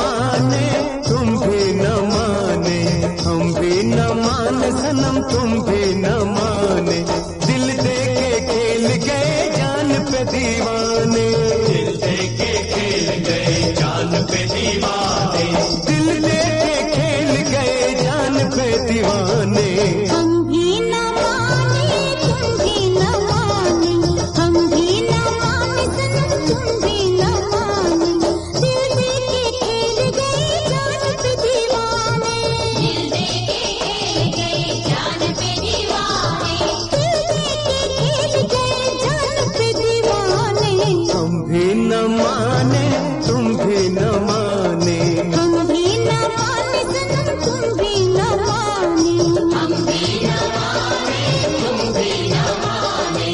माने तुम भी न माने, हम भी न माने सनम तुम भी न माने। दिल दे के खेल गए जान पे दीवाने, दिल दे के खेल गए जान पे दीवाने, दिल दे के खेल गए जान पे दीवाने। हम भी न माने तुम भी न माने, हम भी न माने सनम तुम भी न माने। दिल दे के खेल गए जान पे दीवाने, दिल दे के खेल गए जान पे दीवाने, दिल दे के खेल गए जान पे दीवाने। हम भी न माने तुम भी न माने, हम भी न माने सनम तुम भी न माने, हम भी न माने तुम भी न माने।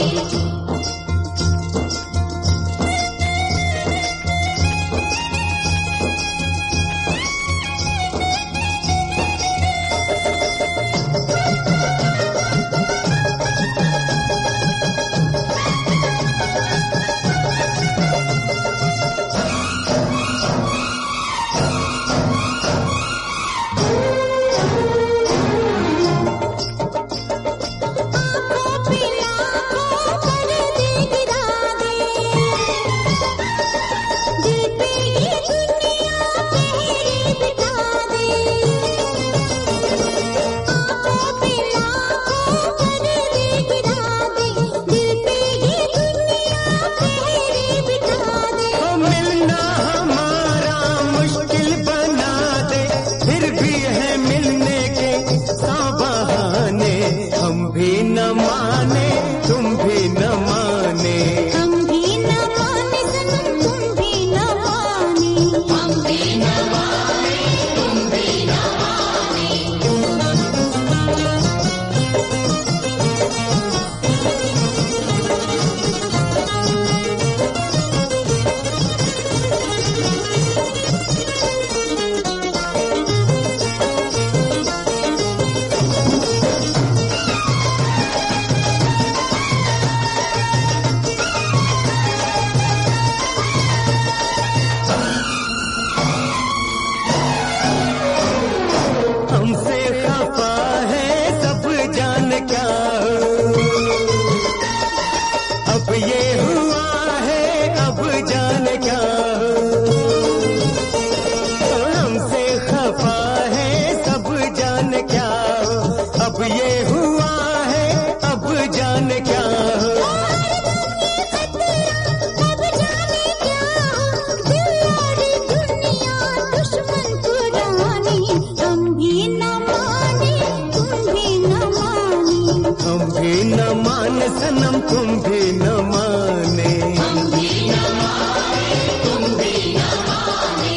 मिलना हमारा मुश्किल बना दे, फिर भी है मिलने के सौ बहाने। हम भी न माने तुम भी न माने, हम भी न माने सनम तुम भी न माने, हम भी न माने तुम भी न माने। हमसे खफा है सब जान क्या हो, अब ये हुआ है अब जान क्या हो। हमसे खफा है सब जान क्या हो, अब ये हुआ है अब जान क्या हो। अब जाने क्या हो, दिल और दुनिया दुश्मन पुरानी। हम भी न माने तुम भी न माने, हम भी न माने सनम तुम भी न माने, हम भी न माने तुम भी न माने।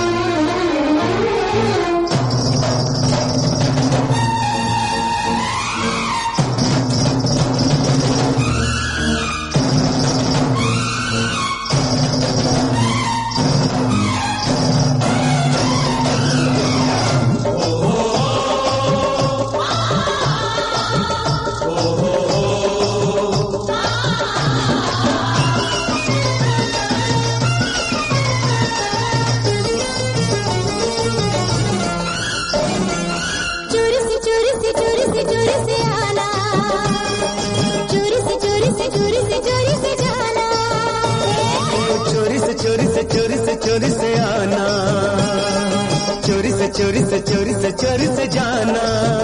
चोरी से चोरी से चोरी से चोरी से आना, चोरी से चोरी से चोरी से चोरी से जाना। चोरी से चोरी से चोरी से चोरी से आना, चोरी से चोरी से चोरी से चोरी से जाना।